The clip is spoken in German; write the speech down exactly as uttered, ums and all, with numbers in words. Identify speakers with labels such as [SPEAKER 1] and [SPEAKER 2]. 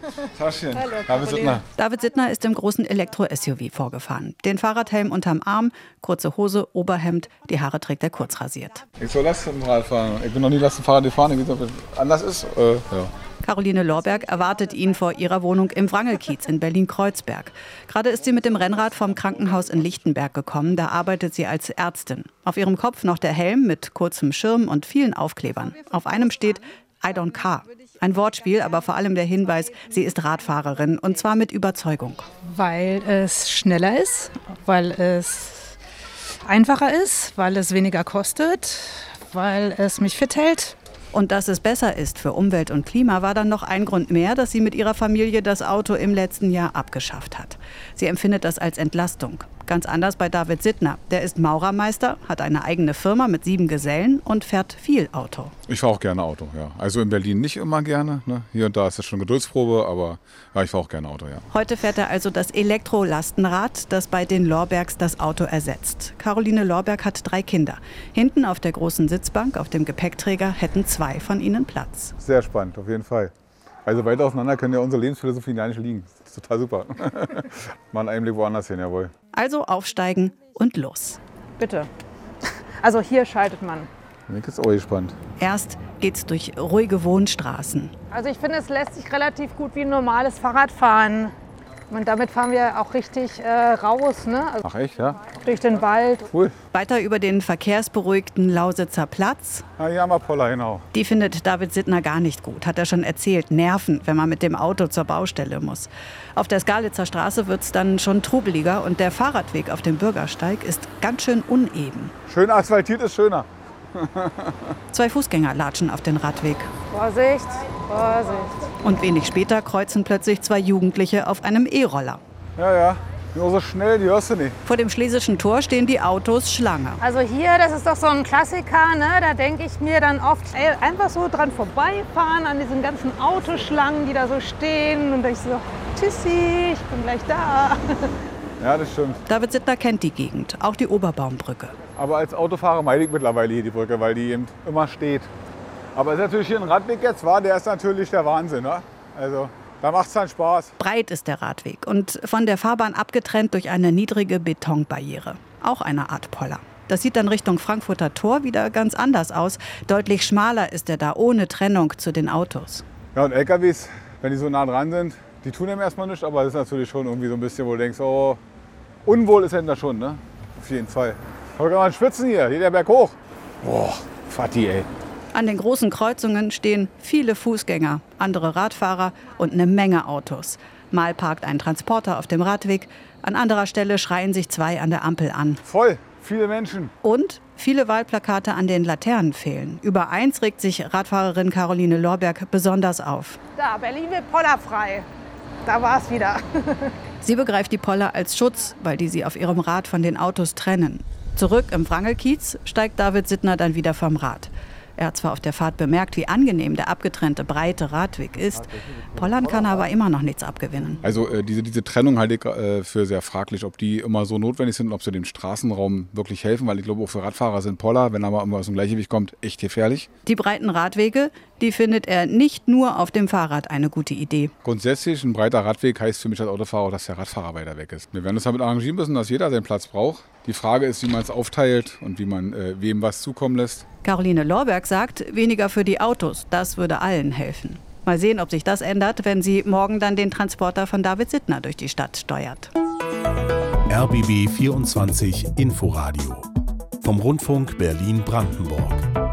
[SPEAKER 1] Taschen.
[SPEAKER 2] Hallo,
[SPEAKER 1] David Sittner.
[SPEAKER 3] David Sittner ist im großen Elektro-S U V vorgefahren. Den Fahrradhelm unterm Arm, kurze Hose, Oberhemd, die Haare trägt er kurz rasiert.
[SPEAKER 1] Ich soll das im Rad fahren. Ich bin noch nie das Fahrrad gefahren. Ich weiß nicht, ob es anders ist. Äh, ja.
[SPEAKER 3] Caroline Lorberg erwartet ihn vor ihrer Wohnung im Wrangelkiez in Berlin-Kreuzberg. Gerade ist sie mit dem Rennrad vom Krankenhaus in Lichtenberg gekommen. Da arbeitet sie als Ärztin. Auf ihrem Kopf noch der Helm mit kurzem Schirm und vielen Aufklebern. Auf einem steht I don't car. Ein Wortspiel, aber vor allem der Hinweis, sie ist Radfahrerin und zwar mit Überzeugung.
[SPEAKER 2] Weil es schneller ist, weil es einfacher ist, weil es weniger kostet, weil es mich fit hält.
[SPEAKER 3] Und dass es besser ist für Umwelt und Klima, war dann noch ein Grund mehr, dass sie mit ihrer Familie das Auto im letzten Jahr abgeschafft hat. Sie empfindet das als Entlastung. Ganz anders bei David Sittner. Der ist Maurermeister, hat eine eigene Firma mit sieben Gesellen und fährt viel Auto.
[SPEAKER 1] Ich fahre auch gerne Auto, ja. Also in Berlin nicht immer gerne. Ne? Hier und da ist das schon Geduldsprobe, aber ja, ich fahre auch gerne Auto, ja.
[SPEAKER 3] Heute fährt er also das Elektro-Lastenrad, das bei den Lorbergs das Auto ersetzt. Caroline Lorberg hat drei Kinder. Hinten auf der großen Sitzbank, auf dem Gepäckträger, hätten zwei von ihnen Platz.
[SPEAKER 1] Sehr spannend, auf jeden Fall. Also weit auseinander können ja unsere Lebensphilosophien gar nicht liegen. Das ist total super. Mal einen Einblick woanders hin, jawohl.
[SPEAKER 3] Also aufsteigen und los.
[SPEAKER 2] Bitte. Also hier schaltet man.
[SPEAKER 1] Ich bin jetzt auch gespannt.
[SPEAKER 3] Erst geht's durch ruhige Wohnstraßen.
[SPEAKER 2] Also ich finde, es lässt sich relativ gut wie ein normales Fahrrad fahren. Und damit fahren wir auch richtig äh, raus, ne? Also
[SPEAKER 1] Ach echt, ja?
[SPEAKER 2] durch den Wald.
[SPEAKER 1] Cool.
[SPEAKER 3] Weiter über den verkehrsberuhigten Lausitzer Platz.
[SPEAKER 1] Ah, hier haben wir Poller, genau.
[SPEAKER 3] Die findet David Sittner gar nicht gut, hat er schon erzählt. Nerven, wenn man mit dem Auto zur Baustelle muss. Auf der Skalitzer Straße wird's dann schon trubeliger und der Fahrradweg auf dem Bürgersteig ist ganz schön uneben.
[SPEAKER 1] Schön asphaltiert ist schöner.
[SPEAKER 3] Zwei Fußgänger latschen auf den Radweg.
[SPEAKER 2] Vorsicht, Vorsicht.
[SPEAKER 3] Und wenig später kreuzen plötzlich zwei Jugendliche auf einem E-Roller.
[SPEAKER 1] Ja, ja. Nur so schnell, die hörst du nicht.
[SPEAKER 3] Vor dem Schlesischen Tor stehen die Autos Schlange.
[SPEAKER 2] Also hier, das ist doch so ein Klassiker, ne? Da denke ich mir dann oft, ey, einfach so dran vorbeifahren an diesen ganzen Autoschlangen, die da so stehen. Und ich so, tschüssi, ich bin gleich da.
[SPEAKER 1] Ja, das stimmt.
[SPEAKER 3] David Sittner kennt die Gegend, auch die Oberbaumbrücke.
[SPEAKER 1] Aber als Autofahrer meide ich mittlerweile hier die Brücke, weil die eben immer steht. Aber es ist natürlich hier ein Radweg jetzt, war, der ist natürlich der Wahnsinn. Ne? Also da macht es dann Spaß.
[SPEAKER 3] Breit ist der Radweg und von der Fahrbahn abgetrennt durch eine niedrige Betonbarriere. Auch eine Art Poller. Das sieht dann Richtung Frankfurter Tor wieder ganz anders aus. Deutlich schmaler ist er da, ohne Trennung zu den Autos.
[SPEAKER 1] Ja, und L K Ws, wenn die so nah dran sind, die tun dem erstmal nichts, aber das ist natürlich schon irgendwie so ein bisschen, wo du denkst, oh, unwohl ist er da schon, ne? Auf jeden Fall. Aber kann man schwitzen hier, geht der Berg hoch. Boah, Fatih, ey.
[SPEAKER 3] An den großen Kreuzungen stehen viele Fußgänger, andere Radfahrer und eine Menge Autos. Mal parkt ein Transporter auf dem Radweg, an anderer Stelle schreien sich zwei an der Ampel an.
[SPEAKER 1] Voll, viele Menschen.
[SPEAKER 3] Und viele Wahlplakate an den Laternen fehlen. Über eins regt sich Radfahrerin Caroline Lorberg besonders auf.
[SPEAKER 2] Da, Berlin wird pollerfrei. Da war es wieder.
[SPEAKER 3] Sie begreift die Poller als Schutz, weil die sie auf ihrem Rad von den Autos trennen. Zurück im Wrangelkiez steigt David Sittner dann wieder vom Rad. Er hat zwar auf der Fahrt bemerkt, wie angenehm der abgetrennte, breite Radweg ist. Pollern kann aber immer noch nichts abgewinnen.
[SPEAKER 1] Also äh, diese, diese Trennung halte ich äh, für sehr fraglich, ob die immer so notwendig sind und ob sie dem Straßenraum wirklich helfen. Weil ich glaube, auch für Radfahrer sind Poller, wenn aber immer aus dem Gleichgewicht kommt, echt gefährlich.
[SPEAKER 3] Die breiten Radwege, die findet er nicht nur auf dem Fahrrad eine gute Idee.
[SPEAKER 1] Grundsätzlich, ein breiter Radweg heißt für mich als Autofahrer auch, dass der Radfahrer weiter weg ist. Wir werden uns damit arrangieren müssen, dass jeder seinen Platz braucht. Die Frage ist, wie man es aufteilt und wie man äh, wem was zukommen lässt.
[SPEAKER 3] Caroline Lorberg sagt, weniger für die Autos, das würde allen helfen. Mal sehen, ob sich das ändert, wenn sie morgen dann den Transporter von David Sittner durch die Stadt steuert.
[SPEAKER 4] R B B vierundzwanzig Inforadio vom Rundfunk Berlin-Brandenburg.